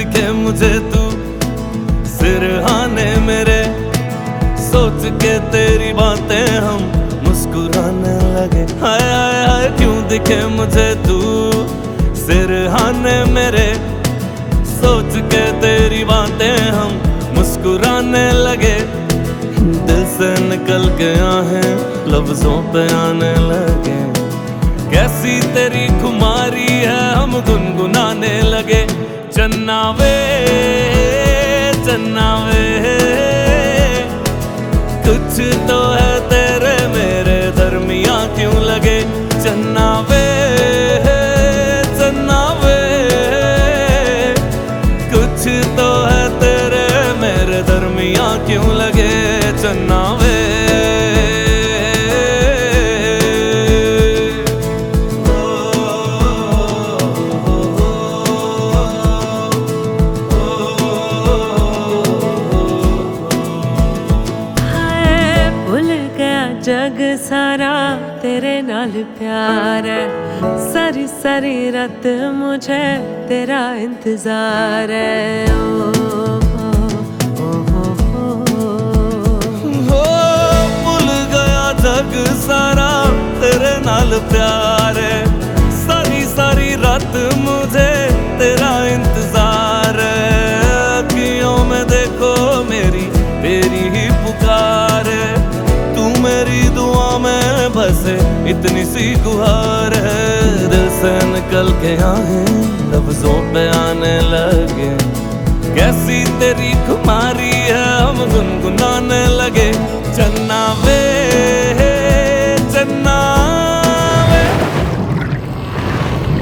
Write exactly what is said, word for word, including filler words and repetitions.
दिखे मुझे तू सिरहाने मेरे, सोच के तेरी बातें हम मुस्कुराने लगे। हाय हाय हाय क्यों दिखे मुझे तू सिरहाने मेरे, सोच के तेरी बातें हम मुस्कुराने लगे। दिल से निकल के आहें लफ्जों पे आने लगे। कैसी तेरी खुमारी है हम गुनगुनाने लगे। चन्ना वे चन्ना वे कुछ तो है तेरे मेरे दरमियां क्यों लगे। चन्ना वे चन्ना वे कुछ तो है तेरे मेरे दरमियां क्यों लगे। चन्ना वे जग सारा तेरे नाल प्यार है, सारी सारी रात मुझे तेरा इंतजार है। ओ, ओ, ओ, ओ, हो भूल गया जग सारा तेरे नाल प्यार है, सारी सारी रात मुझे तेरा इंतजार है। अखियों में देखो मेरी तेरी ही पुकार है, मेरी दुआ में बस इतनी सी गुहार है। दिल से निकल के आहें लफ्जों पे आने लगे। कैसी तेरी खुमारी है हम गुनगुनाने लगे। चन्ना वे